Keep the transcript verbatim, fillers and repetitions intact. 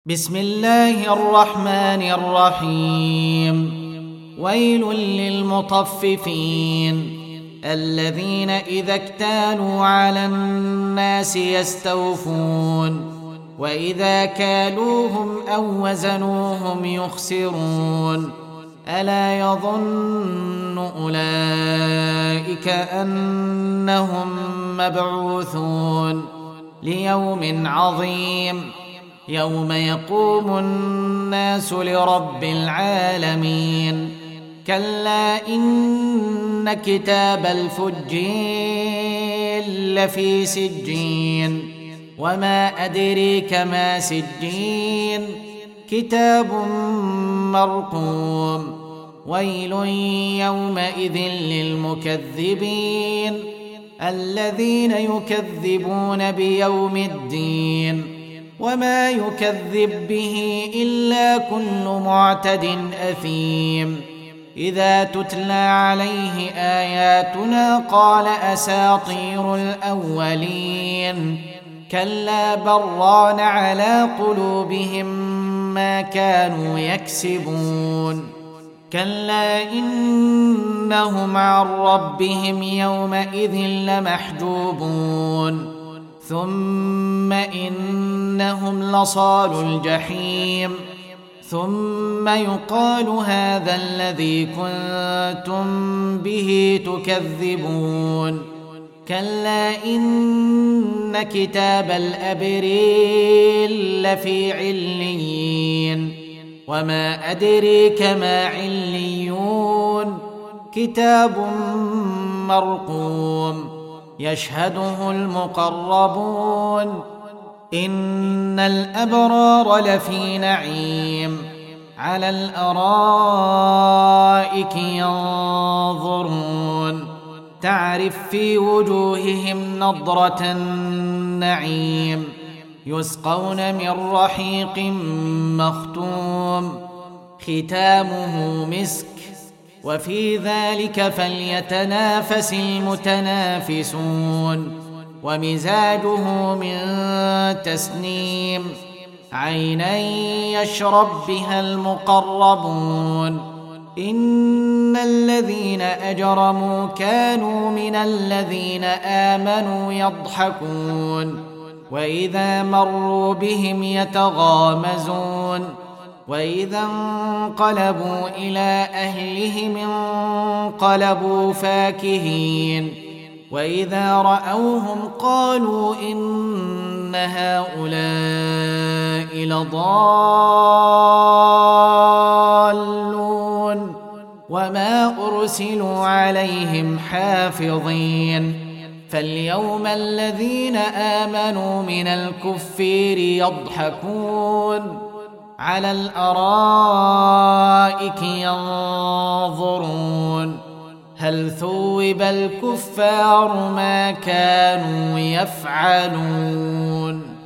بسم الله الرحمن الرحيم. ويل للمطففين الذين إذا اكتالوا على الناس يستوفون وإذا كالوهم أو وزنوهم يخسرون. ألا يظن أولئك أنهم مبعوثون ليوم عظيم يوم يقوم الناس لرب العالمين. كلا إن كتاب الفجين لفي سجين وما أدريك ما سجين كتاب مرقوم. ويل يومئذ للمكذبين الذين يكذبون بيوم الدين وما يكذب به إلا كل معتد أثيم. إذا تتلى عليه آياتنا قال أساطير الأولين. كلا بران على قلوبهم ما كانوا يكسبون. كلا إنهم عن ربهم يومئذ لمحجوبون. ثم إنهم لصالو الجحيم. ثم يقال هذا الذي كنتم به تكذبون. كلا إن كتاب الأبريل لفي عليين وما أدريك ما عليون كتاب مرقوم يشهده المقربون. إن الأبرار لفي نعيم على الأرائك ينظرون تعرف في وجوههم نضرة النعيم يسقون من رحيق مختوم ختامه مسك وفي ذلك فليتنافس المتنافسون. ومزاجه من تسنيم عينا يشرب بها المقربون. إن الذين أجرموا كانوا من الذين آمنوا يضحكون وإذا مروا بهم يتغامزون وإذا انقلبوا إلى أهلهم انقلبوا فاكهين وإذا رأوهم قالوا إن هؤلاء لضالون وما أرسلوا عليهم حافظين. فاليوم الذين آمنوا من الكفار يضحكون على الأرائك ينظرون هل ثوب الكفار ما كانوا يفعلون.